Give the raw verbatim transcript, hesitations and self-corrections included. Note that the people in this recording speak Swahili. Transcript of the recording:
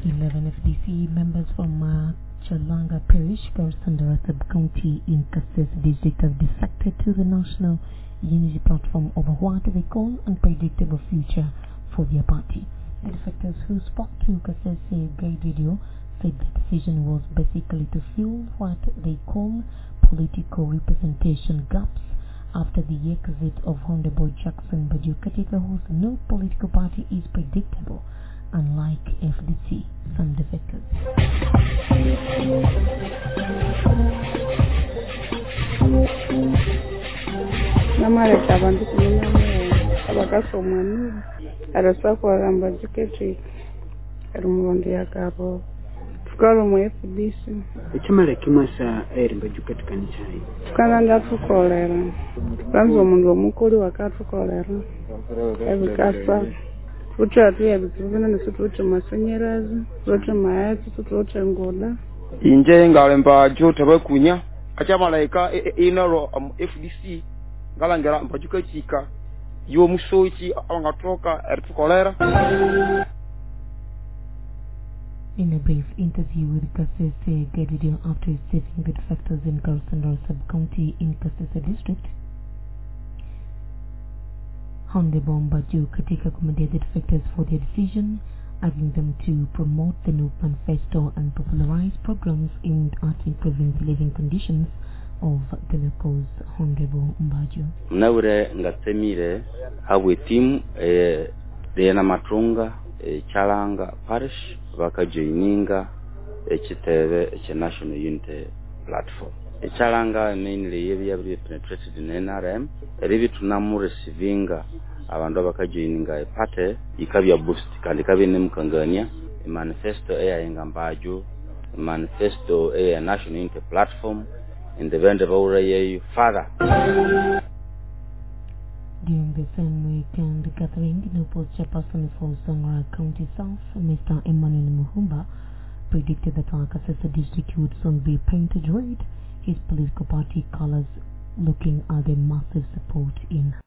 eleven F D C members from uh, Chalanga Parish, Garissandara Sub-County in Kasese District have defected to the National Unity Platform over what they call unpredictable future for their party. The defectors who spoke to Kasese Gay Radio said the decision was basically to fill what they call political representation gaps after the exit of Honorable Jackson Baju Katika, whose no political party is predictable, unlike F D C. Some defectors. Namareka abantu kuminamo abakasomani arasa kwa gamba jiketi arumundi yakabo tukalo mu F D C ekimale kimasa erimba jiketi kanichai kana ndatukolera kanzo omundu omukulu wakatukolera ebikasa Tuchatu ya bituzana nisutuche masanyerazi, tutuche mayazi, tutuche ngoda. Inje ngalemba jota bakunya acha malaika inaro F D C ngalangera mpajuka chika yo musoichi angatoka ertukolera. In a brief interview with Kasese Gedidio after receiving the defectors in Garissandara Sub-County in Kasese District, Honorable Baju Katika commended the defectors for their decision, urging them to promote the new manifesto and popularize programs aimed at improving the living conditions of the locals. Honorable Baju. Mnaure ngatemire hawe timu e Diana Matrunga e Chalanga Parish wakajoininga e chiteve e National Unity Platform. E Chalanga mainly yebi yabi penetrated in N R M. Eribi tunamu receiving abantu abakajoininga epate ikabya boost kandi kabe nemukangania manifesto eya engambaju manifesto eya National Unity Platform in the event of our father. During the same weekend gathering, Nopo's chairperson for Sangara County South, Mister Emmanuel Muhumba, predicted that our Kasese district would soon be painted red, his political party colors looking at the massive support in